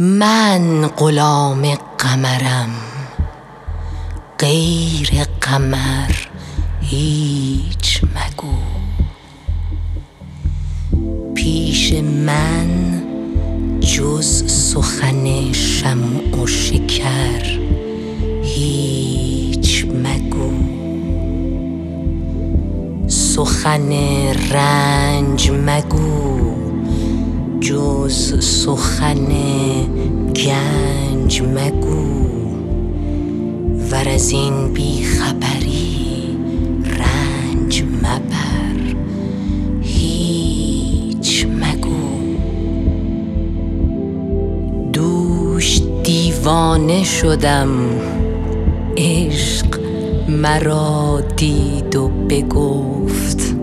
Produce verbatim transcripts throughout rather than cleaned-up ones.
من غلام قمرم، غیر قمر هیچ مگو. پیش من جز سخن شمع و شکر هیچ مگو. سخن رنج مگو جز سخن گنج مگو. ور از این بی خبری رنج مبر هیچ مگو. دوش دیوانه شدم، عشق مرا دید و بگفت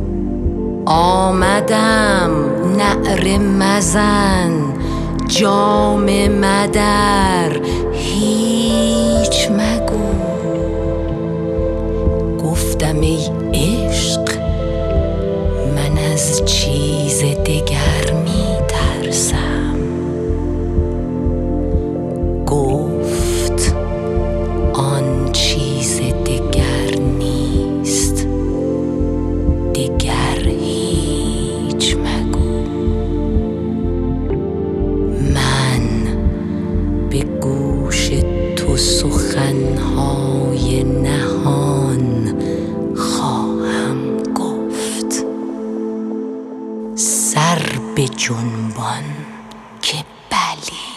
آمدم نعره مزن جام مدر هیچ مگو. گفتم ای عشق من از چیز دگر می ترسم. گفت آن چیز دگر نیست، دگر هیچ مگو. من به گوش تو سخنهای نهان خواهم گفت. سر به جنبان که بلی،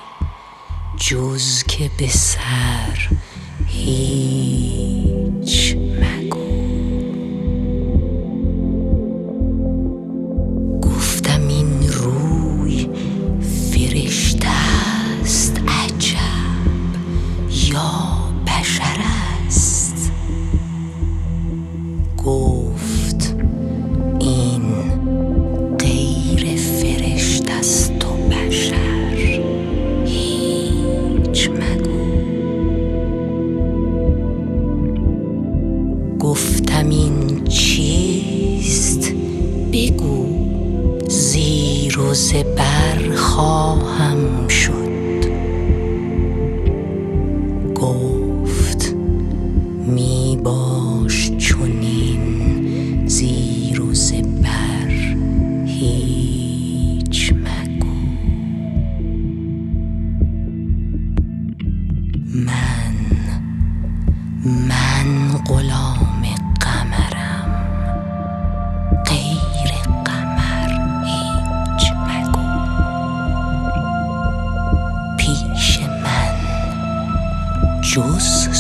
جز که به سر هیچ مگو. گفتم این روی فرشته است عجب یا بشر است. گفت این غیر فرشته است و بشر هیچ مگو. گفتم این چیست بگو، زیر و زبر خواهم شد. گفت می باش چنین زیر و زبر هیچ مگو. من من غلام قمرم، غیر قمر هیچ مگو. پیش من جز